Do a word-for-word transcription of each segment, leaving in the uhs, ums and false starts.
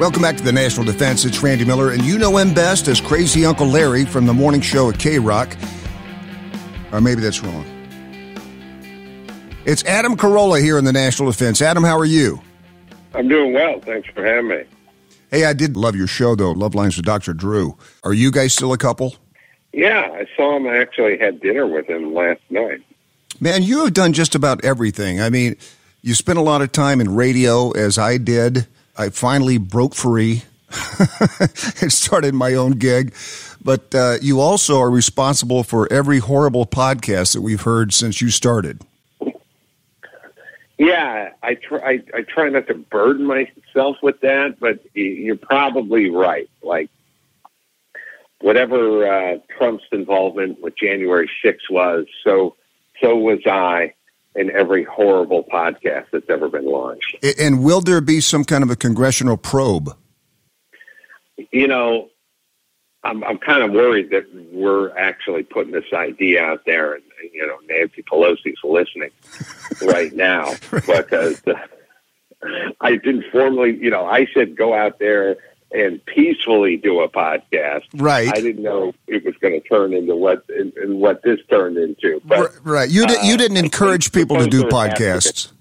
Welcome back to the National Defense. It's Randy Miller, and you know him best as Crazy Uncle Larry from the morning show at K-Rock. Or maybe that's wrong. It's Adam Carolla here in the National Defense. Adam, how are you? I'm doing well. Thanks for having me. Hey, I did love your show, though, Love Lines with Doctor Drew. Are you guys still a couple? Yeah, I saw him. I actually had dinner with him last night. Man, you have done just about everything. I mean, you spent a lot of time in radio, as I did. I finally broke free and started my own gig. But uh, you also are responsible for every horrible podcast that we've heard since you started. Yeah, I try. I, I try not to burden myself with that, but you're probably right. Like, whatever uh, Trump's involvement with January sixth was, so so was I in every horrible podcast that's ever been launched. And will there be some kind of a congressional probe? You know, I'm I'm kind of worried that we're actually putting this idea out there, and you know, Nancy Pelosi's listening right now because uh, I didn't formally, you know, I said go out there and peacefully do a podcast. Right. I didn't know it was going to turn into what in, in what this turned into. But, right. You did, you didn't uh, encourage people to do podcasts.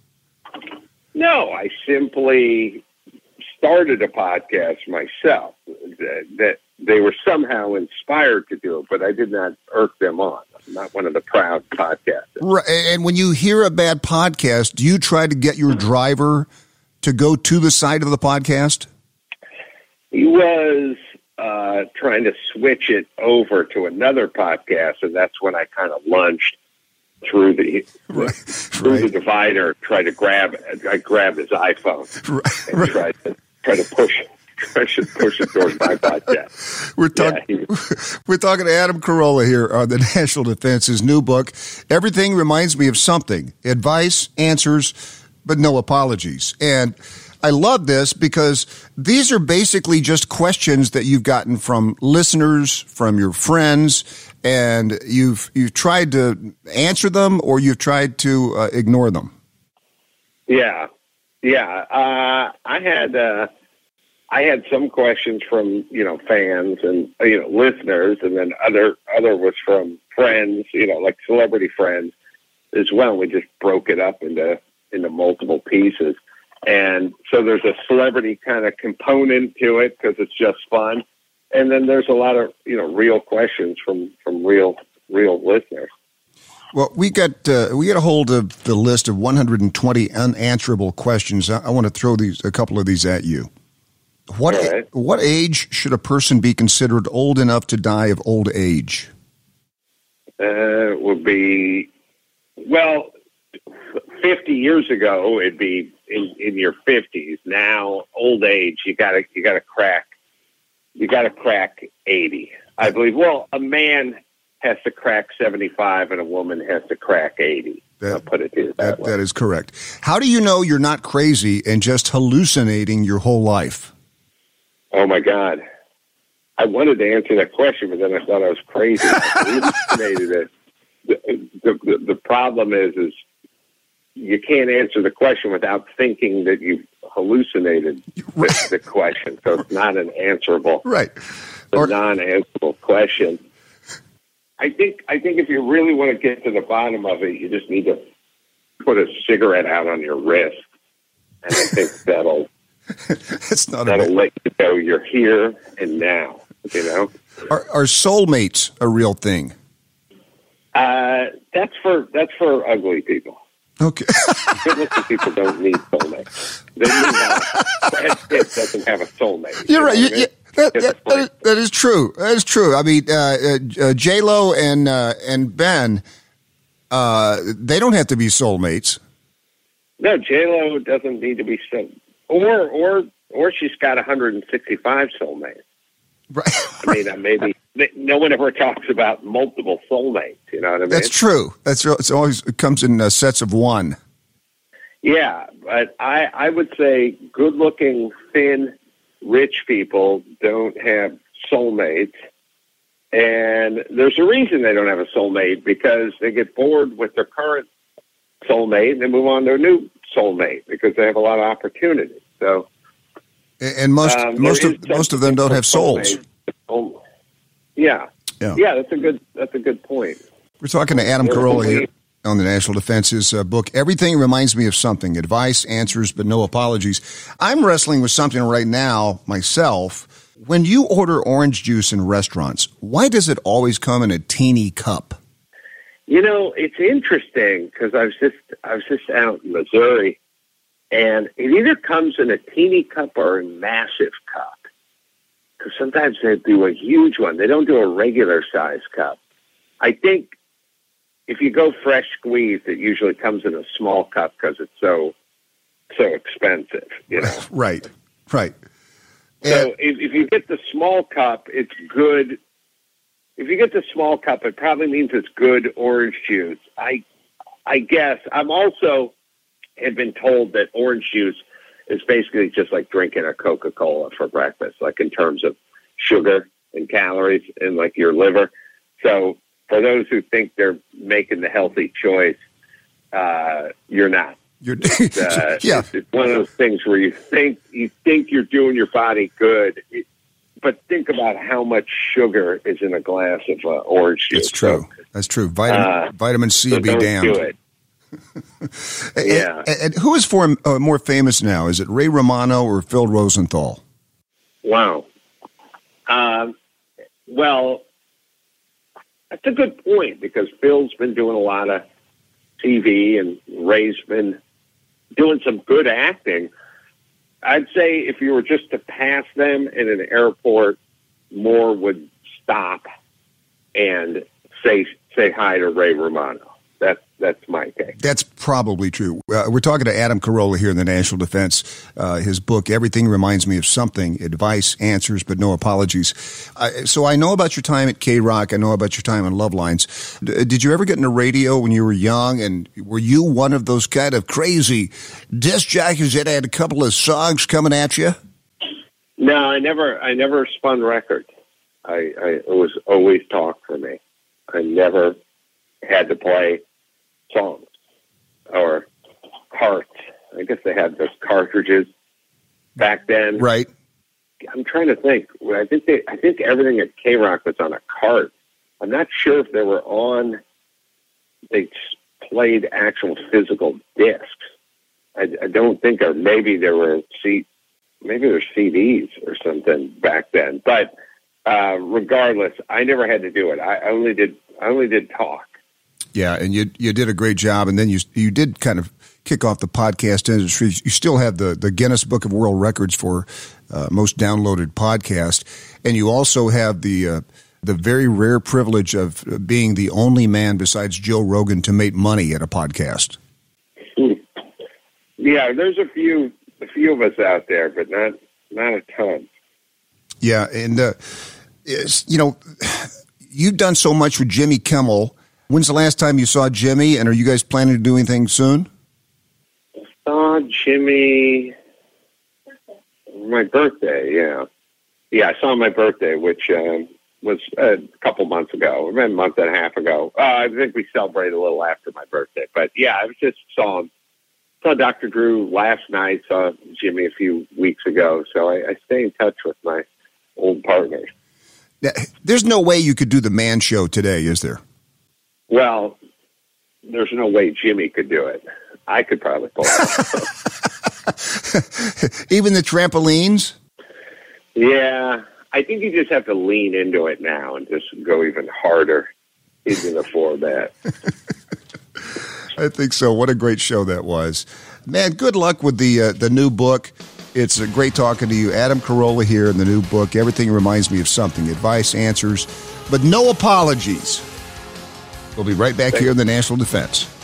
No, I simply started a podcast myself that, that they were somehow inspired to do it, but I did not irk them on. I'm not one of the proud podcasters. Right. And when you hear a bad podcast, do you try to get your driver to go to the side of the podcast? He was uh, trying to switch it over to another podcast, and that's when I kind of lunged through the right. through right. the divider, tried to grab I grabbed his iPhone right. and right. tried to try to push it. I should push it towards my podcast. We're talking. Yeah, we're talking to Adam Carolla here on the National Defense. His new book, Everything Reminds Me of Something: Advice, Answers, but No Apologies. And I love this because these are basically just questions that you've gotten from listeners, from your friends, and you've you've tried to answer them or you've tried to uh, ignore them. Yeah, yeah. Uh, I had. Uh, I had some questions from, you know, fans and, you know, listeners, and then other other was from friends, you know, like celebrity friends as well. We just broke it up into into multiple pieces. And so there's a celebrity kind of component to it because it's just fun. And then there's a lot of, you know, real questions from, from real real listeners. Well, we got uh, we got a hold of the list of one hundred twenty unanswerable questions. I, I want to throw these a couple of these at you. What right. what age should a person be considered old enough to die of old age? Uh, it would be, well, fifty years ago, it'd be in, in your fifties. Now, old age, you gotta you gotta crack you gotta crack eighty. I believe. Well, a man has to crack seventy-five, and a woman has to crack eighty. That, I'll put it that, that, way. That is correct. How do you know you're not crazy and just hallucinating your whole life? Oh, my God. I wanted to answer that question, but then I thought I was crazy. I hallucinated it. The, the, the, the problem is, is you can't answer the question without thinking that you hallucinated the, the question. So it's not an answerable, right. It's or, a non-answerable question. I think I think if you really want to get to the bottom of it, you just need to put a cigarette out on your wrist, and I think that'll That's not that'll a let you know you're here and now. You know, are, are soulmates a real thing? Uh, that's for that's for ugly people. Okay, good-looking people don't need soulmates. They need a, Brad Pitt doesn't have a soulmate. You're right. You You, know you, that, that, that, is, that is true. That is true. I mean, uh, uh, J Lo and uh, and Ben, uh, they don't have to be soulmates. No, J Lo doesn't need to be soul, or or or she's got one hundred sixty-five soulmates. Right. I mean, uh, maybe no one ever talks about multiple soulmates. You know what I mean? That's true. That's it's always it comes in uh, sets of one. Yeah, but I I would say good-looking, thin, rich people don't have soulmates, and there's a reason they don't have a soulmate, because they get bored with their current soulmate and they move on to a new soulmate because they have a lot of opportunity. So, And most um, most of most of them don't have souls. Oh, yeah. yeah, yeah, that's a good that's a good point. We're talking to Adam Carolla here on the National Defense's uh, book, Everything Reminds Me of Something, Advice, Answers, but No Apologies. I'm wrestling with something right now myself. When you order orange juice in restaurants, why does it always come in a teeny cup? You know, it's interesting because I was just I was just out in Missouri, and it either comes in a teeny cup or a massive cup. Because sometimes they do a huge one. They don't do a regular size cup. I think if you go fresh squeezed, it usually comes in a small cup because it's so so expensive. You know? Right, right. So And, if, if you get the small cup, it's good. If you get the small cup, it probably means it's good orange juice. I, I guess I'm also have been told that orange juice is basically just like drinking a Coca-Cola for breakfast, like in terms of sugar and calories and like your liver. So for those who think they're making the healthy choice, uh, you're not. you're, Uh, yeah, it's, it's one of those things where you think you think you're doing your body good, it, but think about how much sugar is in a glass of uh, orange juice. that's true. That's true. Vitamin Uh, vitamin C So be don't damned. do it. And- Yeah. And, and who is for, uh, more famous now? Is it Ray Romano or Phil Rosenthal? Wow. Um, well, that's a good point because Phil's been doing a lot of T V and Ray's been doing some good acting. I'd say if you were just to pass them in an airport, more would stop and say say hi to Ray Romano. That's that's my take. That's probably true. Uh, we're talking to Adam Carolla here in the National Defense. Uh, his book, Everything Reminds Me of Something, Advice, Answers, but No Apologies. Uh, so I know about your time at K-Rock. I know about your time on Love Lines. D- did you ever get into radio when you were young? And were you one of those kind of crazy disc jockeys that had a couple of songs coming at you? No, I never I never spun records. I, I it was always talk for me. I never had to play songs or carts. I guess they had those cartridges back then. Right. I'm trying to think. I think they, I think everything at K-Rock was on a cart. I'm not sure if they were on. They played actual physical discs. I, I don't think, or maybe there were C, maybe there were C Ds or something back then. But uh, regardless, I never had to do it. I only did. I only did talk. Yeah, and you you did a great job, and then you you did kind of kick off the podcast industry. You still have the, the Guinness Book of World Records for uh, most downloaded podcast, and you also have the uh, the very rare privilege of being the only man besides Joe Rogan to make money at a podcast. Yeah, there's a few a few of us out there, but not not a ton. Yeah, and uh, it's, you know, you've done so much with Jimmy Kimmel. When's the last time you saw Jimmy, and are you guys planning to do anything soon? Saw Jimmy my birthday, yeah. Yeah, I saw him my birthday, which um, was a couple months ago, a month and a half ago. Uh, I think we celebrated a little after my birthday. But, yeah, I was just saw him. Saw Doctor Drew last night, saw Jimmy a few weeks ago. So I, I stay in touch with my old partners. Now, there's no way you could do the Man Show today, is there? Well, there's no way Jimmy could do it. I could probably pull it off. Even the trampolines? Yeah, I think you just have to lean into it now and just go even harder. He can afford that. I think so. What a great show that was. Man, good luck with the uh, the new book. It's uh, great talking to you. Adam Carolla here in the new book, Everything Reminds Me of Something, Advice, Answers, but No Apologies. We'll be right back here in the National Defense.